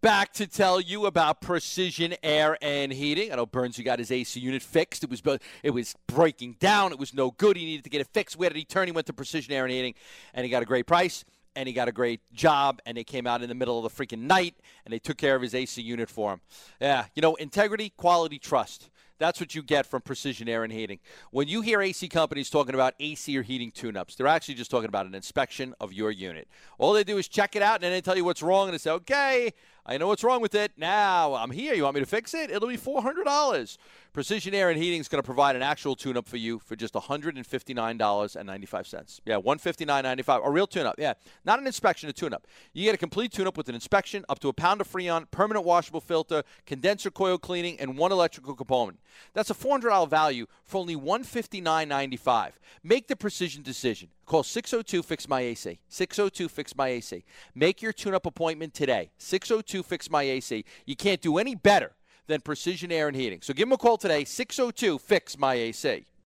Back to tell you about Precision Air and Heating. I know Burnsy got his AC unit fixed. It was breaking down. It was no good. He needed to get it fixed. Where did he turn? He went to Precision Air and Heating, and he got a great price, and he got a great job, and they came out in the middle of the freaking night, and they took care of his AC unit for him. Yeah, integrity, quality, trust. That's what you get from Precision Air and Heating. When you hear AC companies talking about AC or heating tune-ups, they're actually just talking about an inspection of your unit. All they do is check it out, and then they tell you what's wrong, and they say, okay, I know what's wrong with it. Now I'm here. You want me to fix it? It'll be $400. Precision Air and Heating is going to provide an actual tune-up for you for just $159.95. Yeah, $159.95. A real tune-up. Yeah, not an inspection, a tune-up. You get a complete tune-up with an inspection, up to a pound of Freon, permanent washable filter, condenser coil cleaning, and one electrical component. That's a $400 value for only $159.95. Make the precision decision. Call 602-FIX-MY-AC. 602-FIX-MY-AC. Make your tune-up appointment today. 602-FIX-MY-AC. You can't do any better than Precision Air and Heating. So give them a call today, 602-FIX-MY-AC.